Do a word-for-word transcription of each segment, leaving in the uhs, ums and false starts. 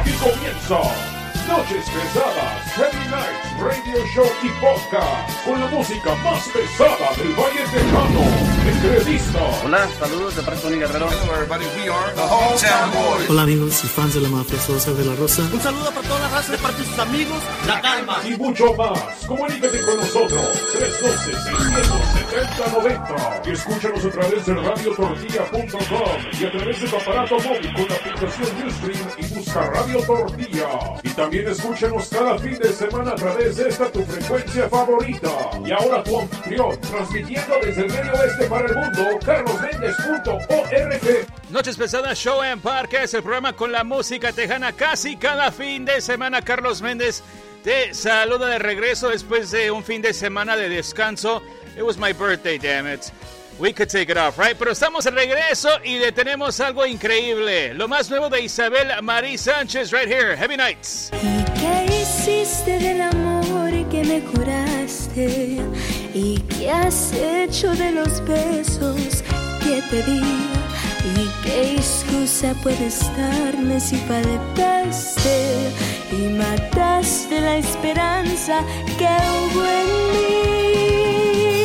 Aquí comienza Noches Pesadas, Heavy Nights, Radio Show y Podcast, con la música más pesada del Valle Tejano. Entrevistas. Hola, saludos de parte de Tony Guerrero. Hello everybody, we are the Hometown Boys. Hola amigos y fans de la mafia, soy José de la Rosa. Un saludo para toda la raza de parte de sus amigos, La Calma. Y mucho más. Comunícate con nosotros. tres uno dos, seis siete cero, nueve cero. Y escúchanos a través de radio tortilla punto com y a través de tu aparato móvil con la aplicación Ustream y busca Radio Tortilla. Y también escúchanos cada fin de semana a través de esta tu frecuencia favorita. Y ahora tu anfitrión, transmitiendo desde el medio oeste para el mundo, carlos méndez punto org. Noches Pesadas Show en Parque es el programa con la música tejana casi cada fin de semana. Carlos Méndez te saluda de regreso después de un fin de semana de descanso. It was my birthday, damn it. We could take it off, right? Pero estamos de regreso y le tenemos algo increíble. Lo más nuevo de Isabel Marí Sánchez, right here, Heavy Nights. ¿Y qué hiciste del amor que me curaste? ¿Y qué has hecho de los besos que te di? ¿Y qué excusa puedes darme si faltaste y mataste la esperanza que hubo en mí?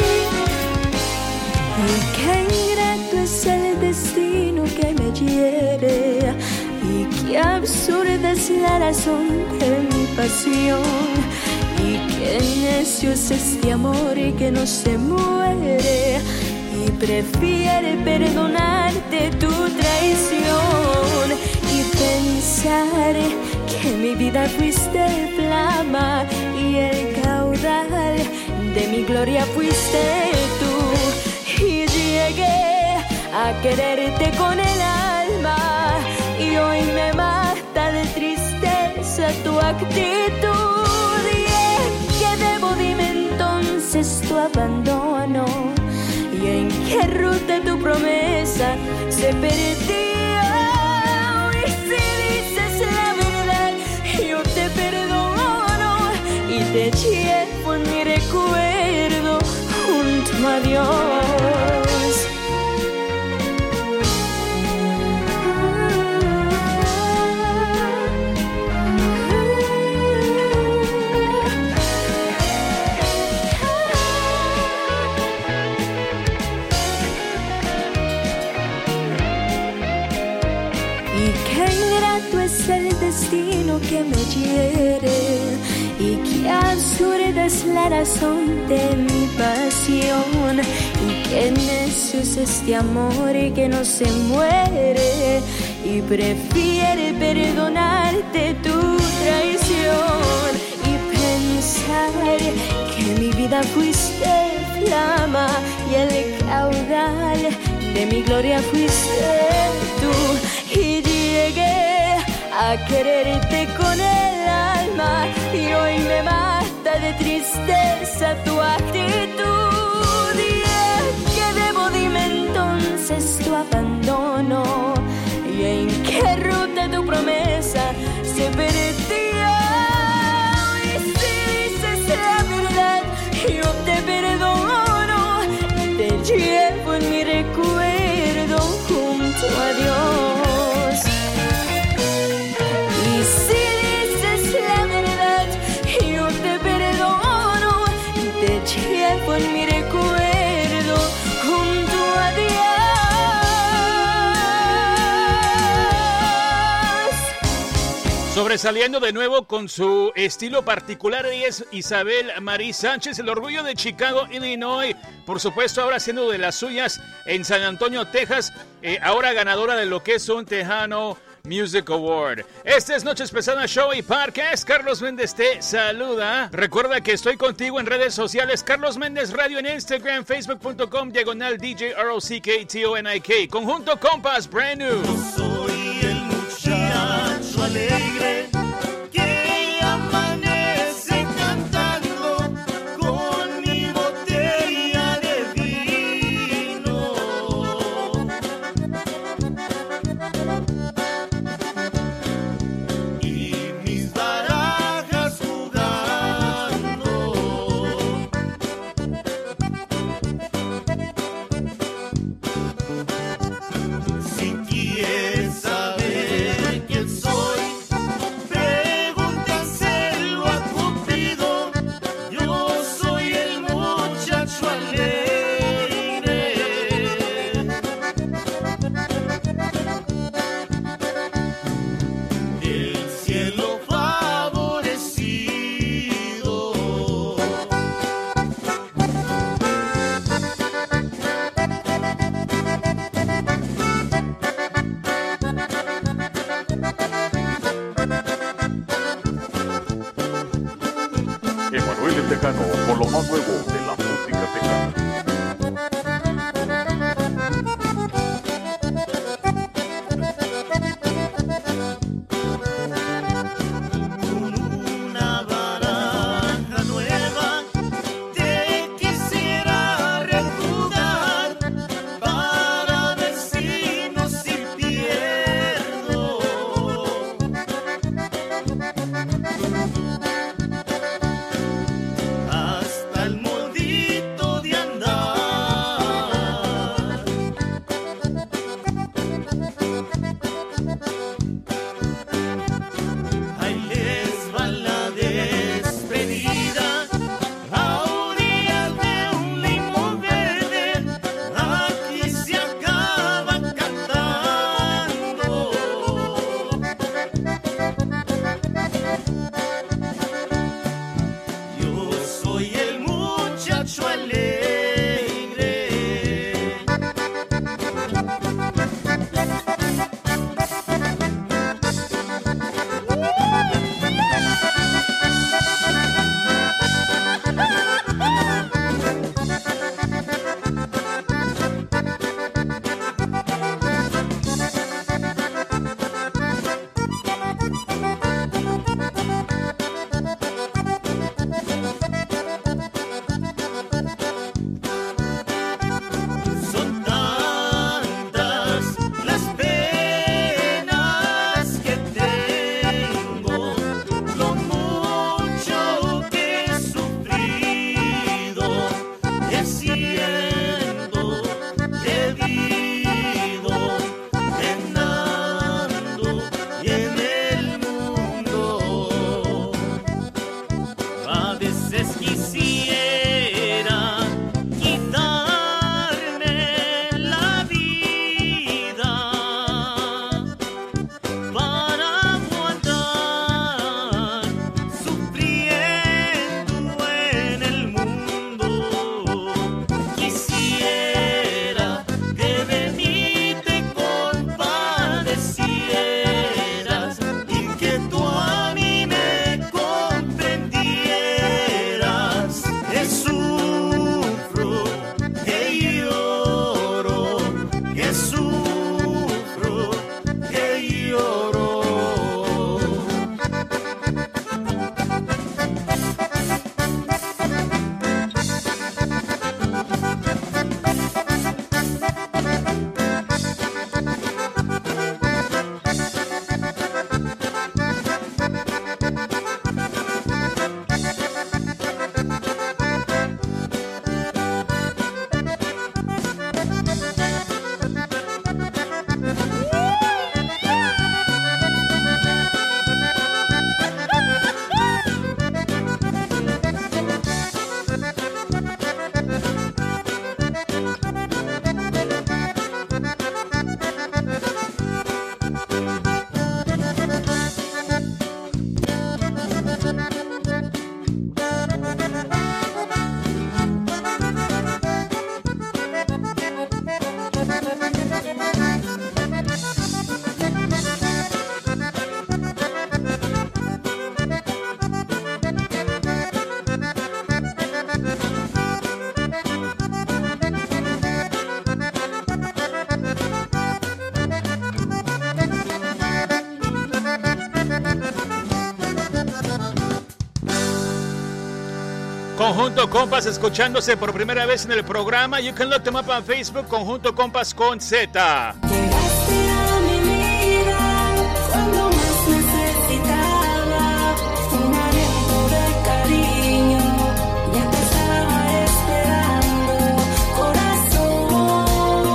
Y qué ingrato es el destino que me hiere, y qué absurda es la razón de mi pasión, y qué necio es este amor que no se muere y prefiere perdonarte tu traición, y pensar que mi vida fuiste flama y el caudal de mi gloria fuiste tú. Y llegué a quererte con el alma, y hoy me mata de tristeza tu actitud. ¿Y en qué debo? Dime entonces tu abandono, y en qué ruta tu promesa se perdió. Y si dices la verdad, yo te perdono y te llevo en mi recuerdo junto a Dios. Y qué ingrato es el destino que me hiere, y qué absurda es la razón de mi pasión, y qué necio es este amor que no se muere y prefiere perdonarte tu traición, y pensar que mi vida fuiste flama y el caudal de mi gloria fuiste tú. Y llegué a quererte con el alma, y hoy me mata de tristeza tu actitud. ¿Y en qué debo? Dime entonces tu abandono, y en qué ruta tu promesa se perdió. Y si dices la verdad, yo te perdono y te llevo en mi recuerdo junto a Dios. En mi recuerdo junto a Dios. Sobresaliendo de nuevo con su estilo particular, ella es Isabel Marí Sánchez, el orgullo de Chicago, Illinois. Por supuesto, ahora haciendo de las suyas en San Antonio, Texas. Eh, ahora ganadora de lo que es un Tejano Music Award. Este es Noches Pesadas Show y Podcast. Carlos Méndez te saluda. Recuerda que estoy contigo en redes sociales. Carlos Méndez Radio en Instagram, facebook punto com, diagonal D J R O C K T O N I K. Conjunto Compas, brand new. Yo soy el muchacho alegre que amanece cantando con mi botella de vino. Si quieres saber quién soy, Conjunto Compas escuchándose por primera vez en el programa. You can look them up on Facebook, Conjunto Compas con Z. Llegaste a mi vida cuando más necesitaba un aliento de cariño. Ya te estaba esperando, corazón.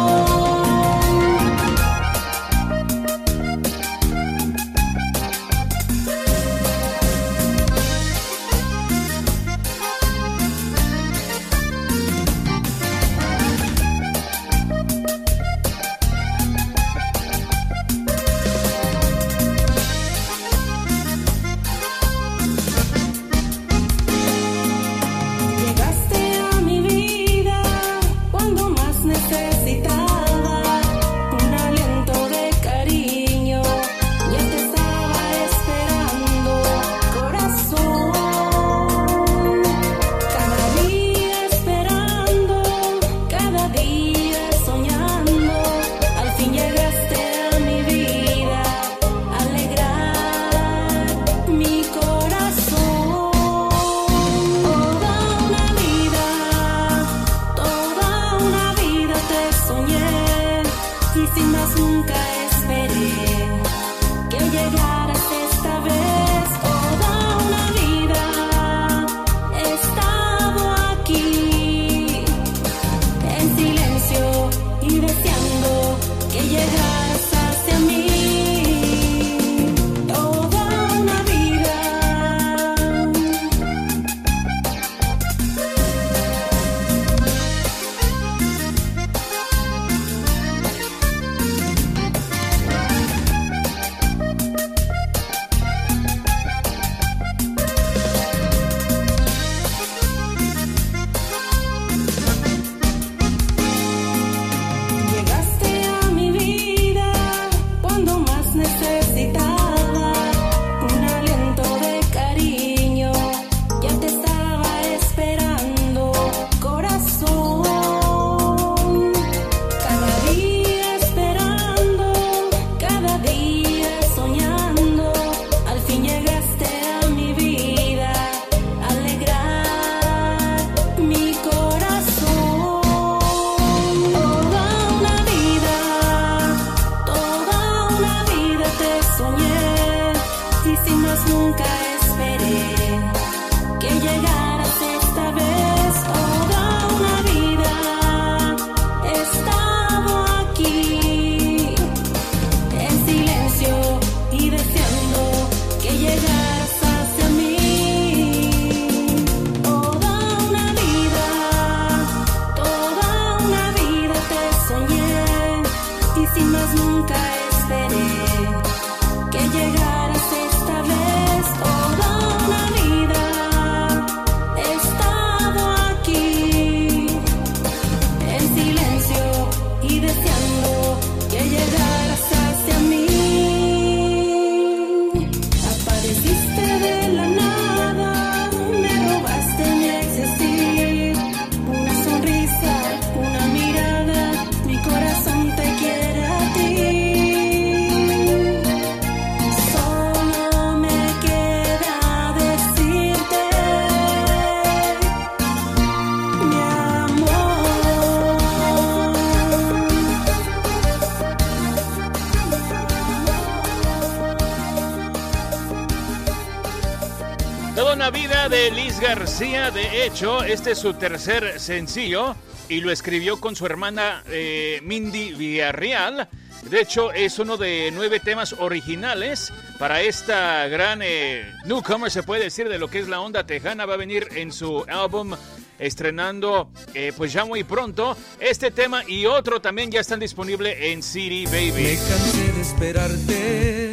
De Liz García, de hecho, este es su tercer sencillo y lo escribió con su hermana eh, Mindy Villarreal. De hecho, es uno de nueve temas originales para esta gran eh, newcomer, se puede decir, de lo que es la onda tejana. Va a venir en su álbum estrenando eh, pues ya muy pronto. Este tema y otro también ya están disponibles en C D Baby. Me cansé de esperarte,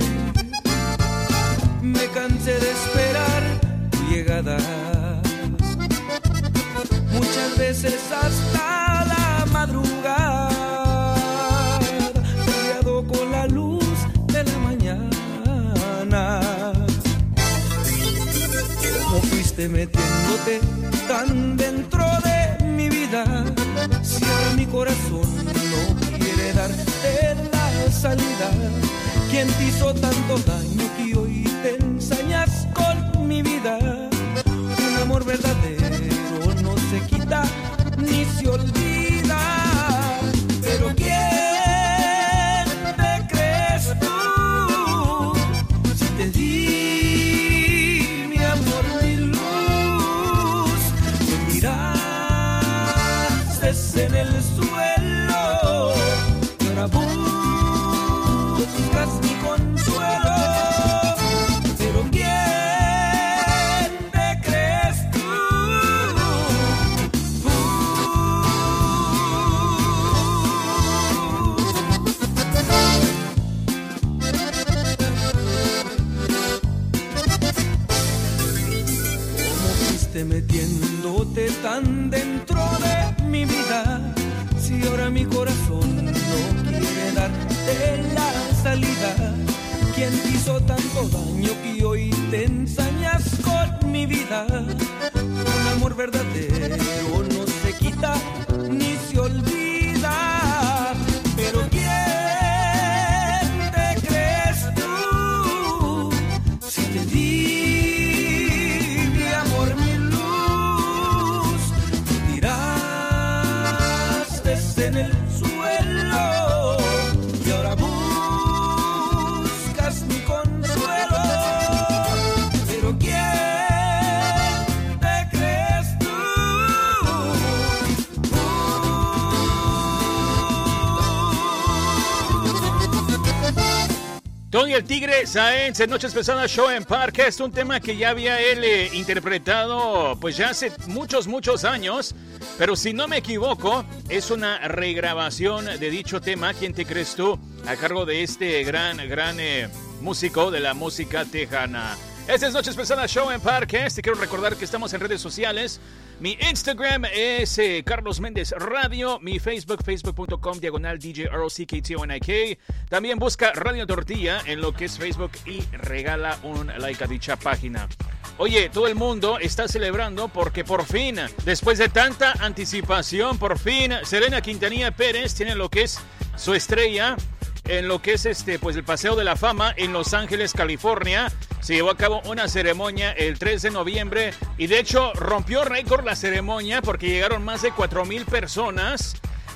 me cansé de esperar llegada, muchas veces hasta la madrugada, rodeado con la luz de la mañana. Como fuiste metiéndote tan dentro de mi vida, si ahora mi corazón no quiere darte la salida, ¿quién te hizo tanto daño que hoy te ensañas con mi vida? Un amor verdadero caíste metiéndote tan dentro de mi vida. Si ahora mi corazón no quiere darte la salida, ¿quién te hizo tanto daño que hoy te ensañas con mi vida? Un amor verdadero no se quita ni se olvida. Pero ¿quién te crees tú? Si te di mi amor, mi luz, me tiraste en el suelo y ahora buscas mi consuelo. Pero ¿quién te crees tú? Tony el Tigre Sáenz en Noches Pesadas Show en Parcast, un tema que ya había él eh, interpretado pues ya hace muchos, muchos años, pero si no me equivoco, es una regrabación de dicho tema, ¿Quién te crees tú?, a cargo de este gran, gran eh, músico de la música tejana. Este es Noches Pesadas Show en Parcast y quiero recordar que estamos en redes sociales. Mi Instagram es eh, Carlos Méndez Radio. Mi Facebook, facebook.com diagonal DJ R O C K T O N I K. También busca Radio Tortilla en lo que es Facebook y regala un like a dicha página. Oye, todo el mundo está celebrando porque por fin, después de tanta anticipación, por fin Selena Quintanilla Pérez tiene lo que es su estrella en lo que es este pues el Paseo de la Fama en Los Ángeles, California. Se llevó a cabo una ceremonia el tres de noviembre y de hecho rompió récord la ceremonia porque llegaron más de cuatro mil personas.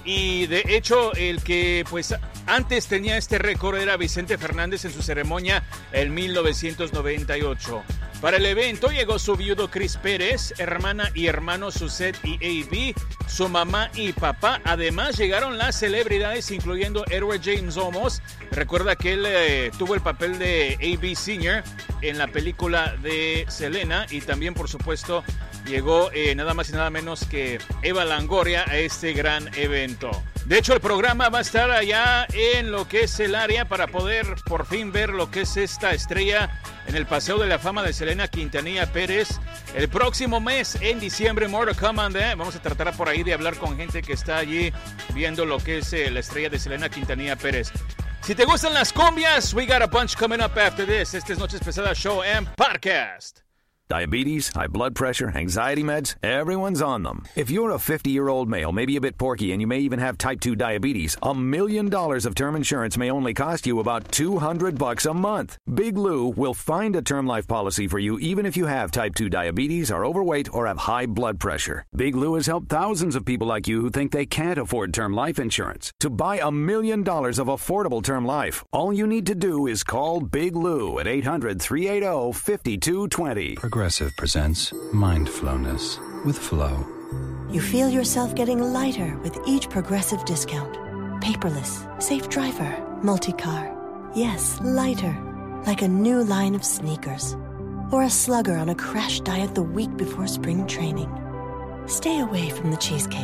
Y de hecho el que pues antes tenía este récord era Vicente Fernández en su ceremonia en mil novecientos noventa y ocho. Para el evento llegó su viudo Chris Pérez, hermana y hermano Suzette y A B, su mamá y papá. Además llegaron las celebridades incluyendo Edward James Olmos. Recuerda que él eh, tuvo el papel de A B Senior en la película de Selena. Y también por supuesto llegó eh, nada más y nada menos que Eva Longoria a este gran evento. De hecho, el programa va a estar allá en lo que es el área para poder por fin ver lo que es esta estrella en el Paseo de la Fama de Selena Quintanilla Pérez. El próximo mes, en diciembre, more to come on that. Vamos a tratar por ahí de hablar con gente que está allí viendo lo que es eh, la estrella de Selena Quintanilla Pérez. Si te gustan las cumbias, we got a bunch coming up after this. Este es Noches Pesadas Show and Podcast. Diabetes, high blood pressure, anxiety meds, everyone's on them. If you're a fifty-year-old male, maybe a bit porky, and you may even have type two diabetes, a million dollars of term insurance may only cost you about two hundred bucks a month. Big Lou will find a term life policy for you even if you have type two diabetes, are overweight, or have high blood pressure. Big Lou has helped thousands of people like you who think they can't afford term life insurance. To buy a million dollars of affordable term life, all you need to do is call Big Lou at eight hundred, three eight zero, five two two zero. Progressive presents Mindfulness with Flow. You feel yourself getting lighter with each Progressive discount. Paperless, safe driver, multi-car. Yes, lighter, like a new line of sneakers. Or a slugger on a crash diet the week before spring training. Stay away from the cheesecake.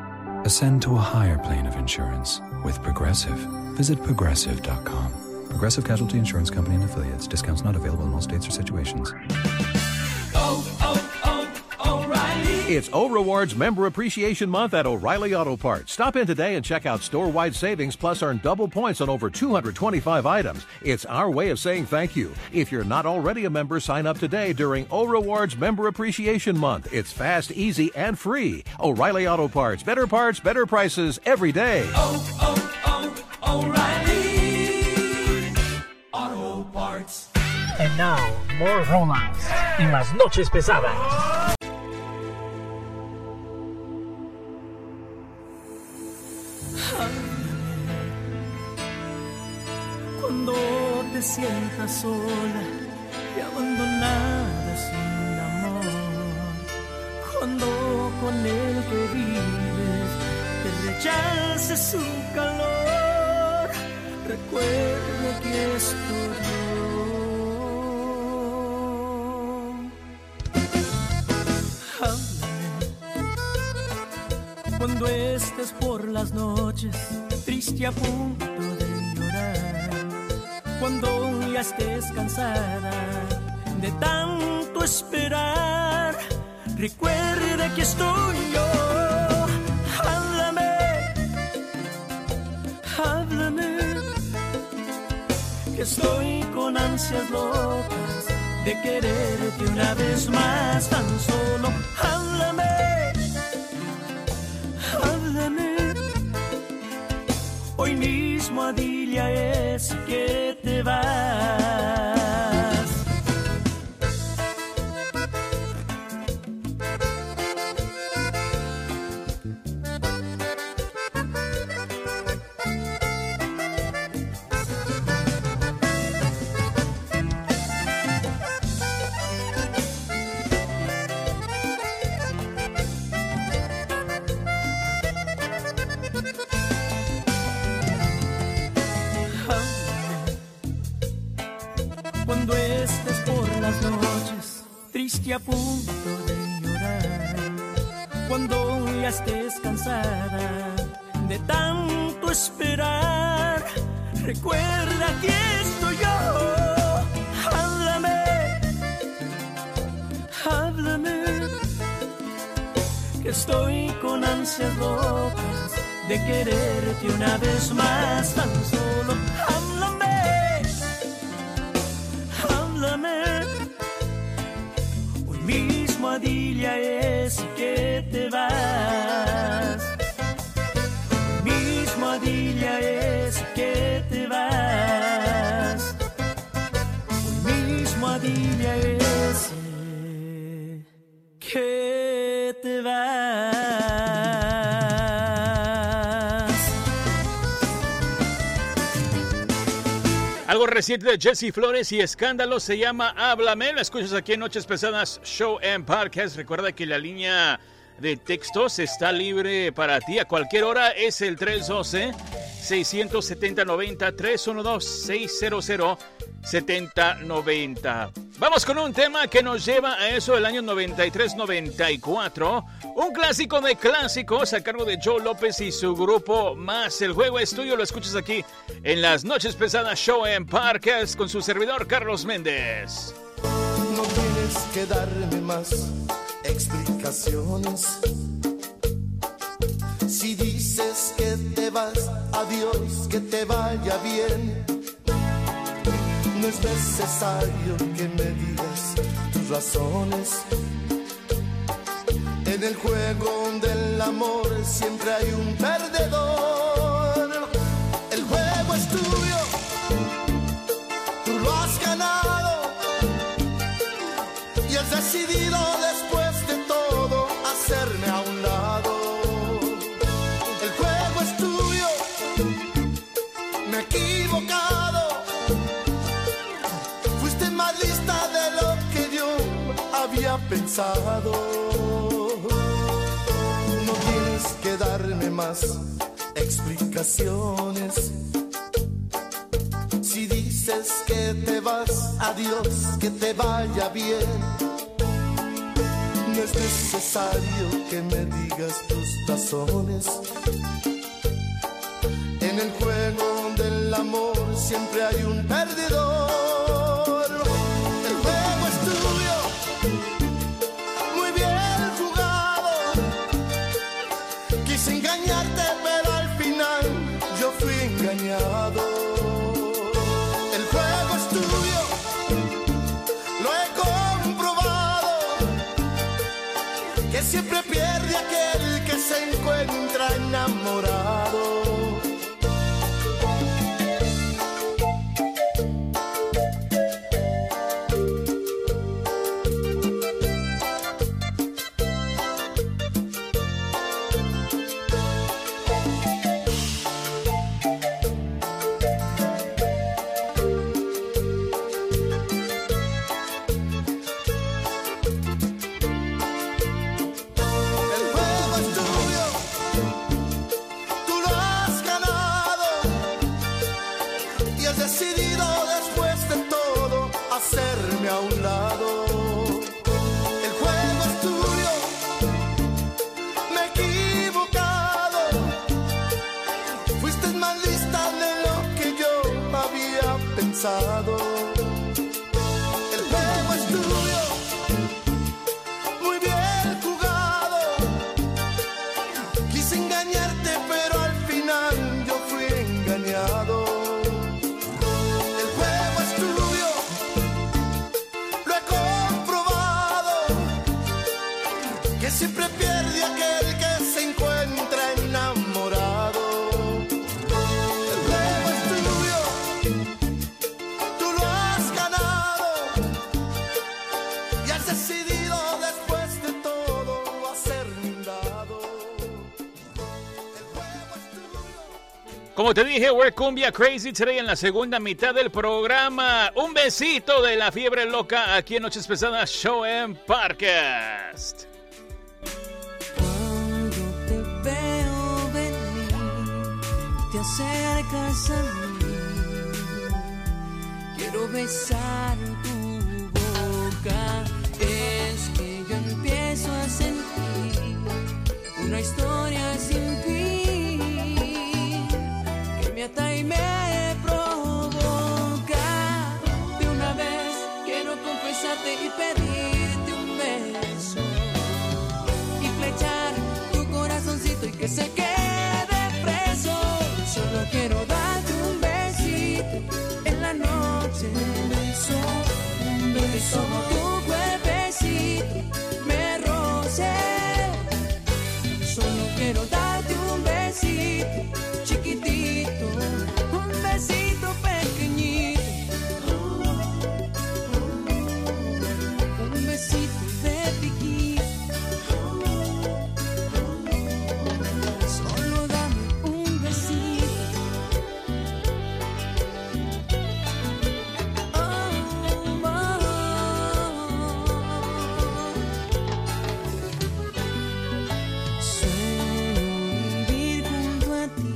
Ascend to a higher plane of insurance with Progressive. Visit Progressive dot com. Progressive Casualty Insurance Company and Affiliates. Discounts not available in all states or situations. Oh, oh, oh, O'Reilly. It's O Rewards Member Appreciation Month at O'Reilly Auto Parts. Stop in today and check out store-wide savings plus earn double points on over two hundred twenty-five items. It's our way of saying thank you. If you're not already a member, sign up today during O Rewards Member Appreciation Month. It's fast, easy, and free. O'Reilly Auto Parts. Better parts, better prices every day. Oh, oh, oh, O'Reilly Auto Parts. And now, more romance en las Noches Pesadas. Cuando te sientas sola y abandonada sin amor, cuando con el que vives te rechace su calor, recuerda que estoy yo. Cuando estés por las noches triste a punto de llorar, cuando ya estés cansada de tanto esperar, recuerde que estoy yo. Háblame, háblame, que estoy con ansias locas de quererte una vez más. Tan solo háblame, háblame. Hoy mismo dile a ese que te vas. Cuando estés por las noches triste a punto de llorar, cuando ya estés cansada de tanto esperar, recuerda que estoy yo. Háblame, háblame, que estoy con ansias locas de quererte una vez más. Tan solo háblame, háblame. Hoy mismo dile a ese que te vas. Hoy mismo dile a ese que te vas. Hoy mismo dile a ese que te vas. Algo reciente de Jesse Flores y Escándalo se llama Háblame. Lo escuchas aquí en Noches Pesadas Show and Podcast. Recuerda que la línea de textos está libre para ti a cualquier hora. Es el tres uno dos, seis siete cero, nueve cero, tres uno dos, seis cero cero, siete cero nueve cero. Vamos con un tema que nos lleva a eso del año noventa y tres noventa y cuatro. Un clásico de clásicos a cargo de Joe López y su grupo Más. El juego es tuyo, lo escuchas aquí en las Noches Pesadas Show en Podcast con su servidor Carlos Méndez. No tienes que darme más explicaciones. Si dices que te vas, adiós, que te vaya bien. No es necesario que me digas tus razones. En el juego del amor siempre hay un perdedor. El juego es tuyo, tú lo has ganado y has decidido después de todo hacerme a un lado. El juego es tuyo, me he equivocado. Fuiste más lista de lo que yo había pensado. No tienes que darme más explicaciones. Si dices que te vas, adiós, que te vaya bien. No es necesario que me digas tus razones. En el juego del amor siempre hay un perdedor. El juego es tuyo, muy bien jugado. Quise engañarte, pero al final yo fui engañado. El juego es tuyo, lo he comprobado, que siempre pierde aquel que se encuentra enamorado. El juego es tuyo, muy bien Como te dije, we're Cumbia Crazy Today en la segunda mitad del programa. Un besito de la fiebre loca aquí en Noches Pesadas Show en Parcast. Cuando te veo venir, te acercas a mí. Quiero besar tu boca. Es que yo empiezo a sentir una historia sin fin. Me ata y me provoca. De una vez quiero confesarte y pedirte un beso y flechar tu corazoncito y que se quede preso. Solo quiero darte un besito en la noche. Un beso, un beso como tu cuerpecito me roce. Solo quiero darte un besito chiquitito, un besito pequeñito, un besito de piquito. Solo dame un besito. Oh, oh, oh. Sueño vivir junto a ti.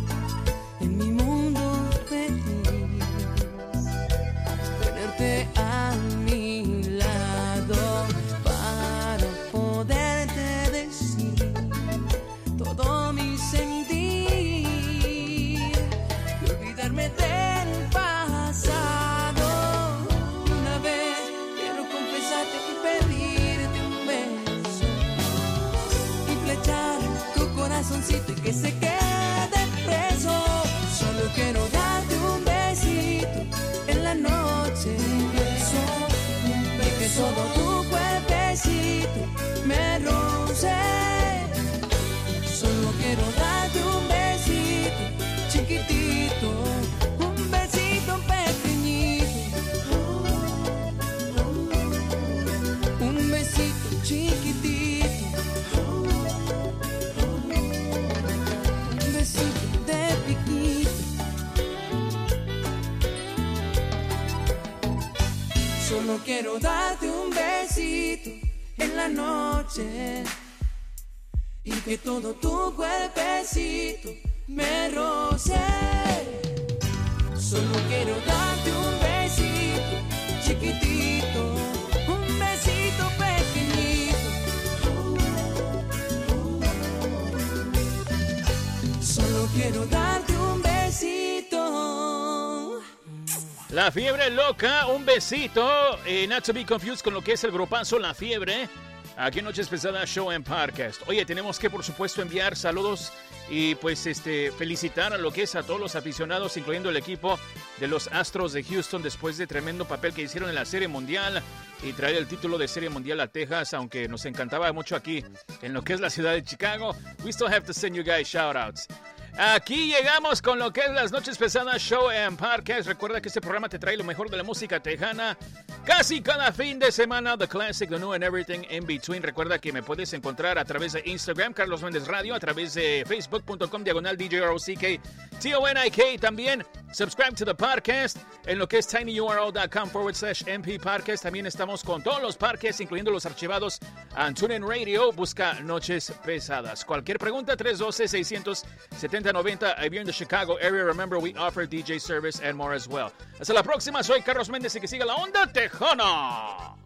A mi lado para poderte decir todo mi sentir y olvidarme del pasado. Una vez quiero confesarte y pedirte un beso y flechar tu corazoncito y que se quede preso. Solo quiero darte un besito en la noche. Que todo tu cuerpecito me roce. Solo quiero darte un besito chiquitito, un besito pequeñito, un besito chiquitito, un besito de piquito. Solo quiero darte un besito en la noche y que todo tu cuerpecito me roce. Solo quiero darte un besito chiquitito, un besito pequeñito. Solo quiero darte un besito. La Fiebre Loca, un besito. Eh, not to be confused con lo que es el grupazo La Fiebre. Aquí en Noches Pesadas Show en Parcast. Oye, tenemos que, por supuesto, enviar saludos y pues este felicitar a lo que es a todos los aficionados, incluyendo el equipo de los Astros de Houston, después de tremendo papel que hicieron en la Serie Mundial y traer el título de Serie Mundial a Texas, aunque nos encantaba mucho aquí en lo que es la ciudad de Chicago. We still have to send you guys shout-outs. Aquí llegamos con lo que es las Noches Pesadas Show en Parcast. Recuerda que este programa te trae lo mejor de la música tejana casi cada fin de semana. The classic, the new and everything in between. Recuerda que me puedes encontrar a través de Instagram, Carlos Méndez Radio, a través de facebook punto com diagonal D J R O C K T O N I K. También subscribe to the podcast en lo que es tinyurl.com forward slash MP Podcast. También estamos con todos los podcasts, incluyendo los archivados en TuneIn Radio. Busca Noches Pesadas. Cualquier pregunta, tres uno dos, seis siete cero, noventa. If you're in the Chicago area, remember we offer D J service and more as well. Hasta la próxima, soy Carlos Méndez y que siga la onda tejana.